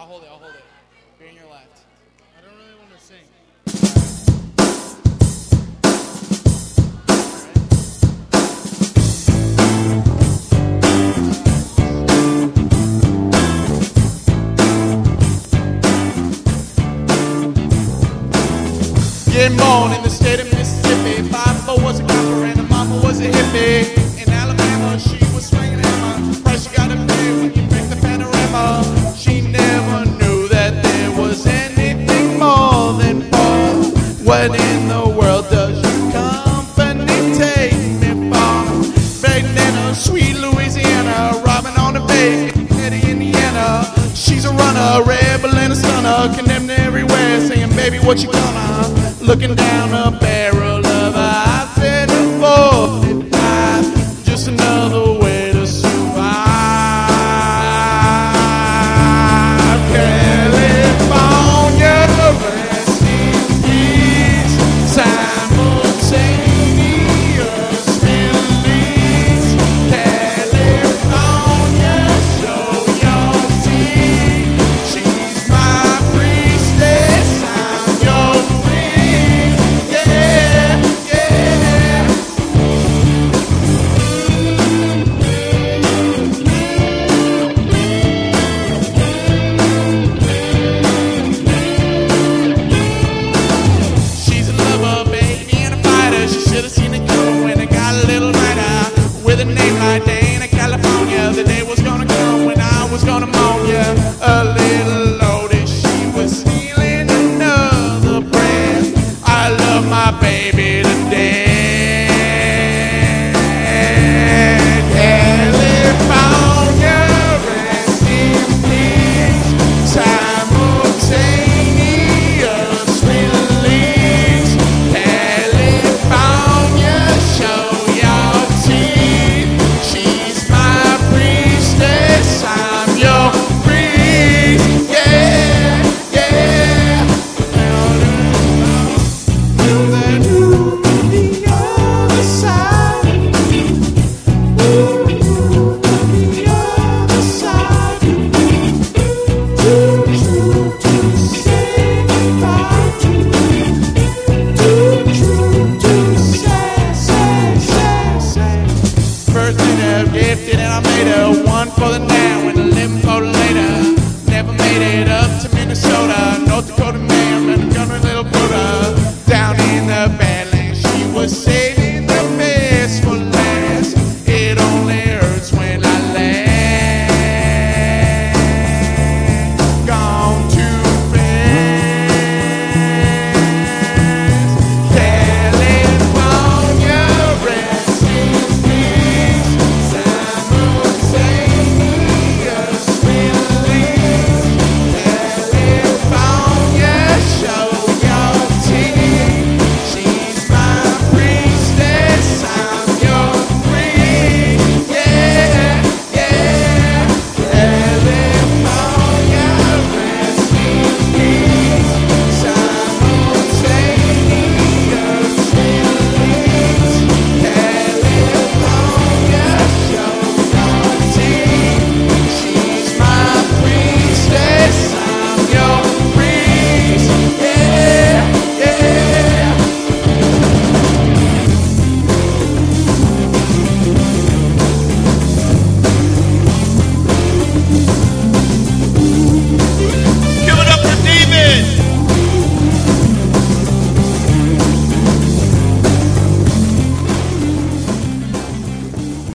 hold it. I'll hold it. You're in your left. I don't really want to sing. Getting born in the state of Mississippi. Papa was a copper and her mama was a hippie. In Alabama, she was swinging hammer. Price you gotta pay when you make the panorama. She never knew that there was anything more than Paul. What in the world does your company take me for? Baking in a sweet Louisiana, robbing on the bay, Eddie, Indiana. She's a runner, rebel and a stunner, condemned everywhere, saying, baby, what you gonna? Looking down a barrel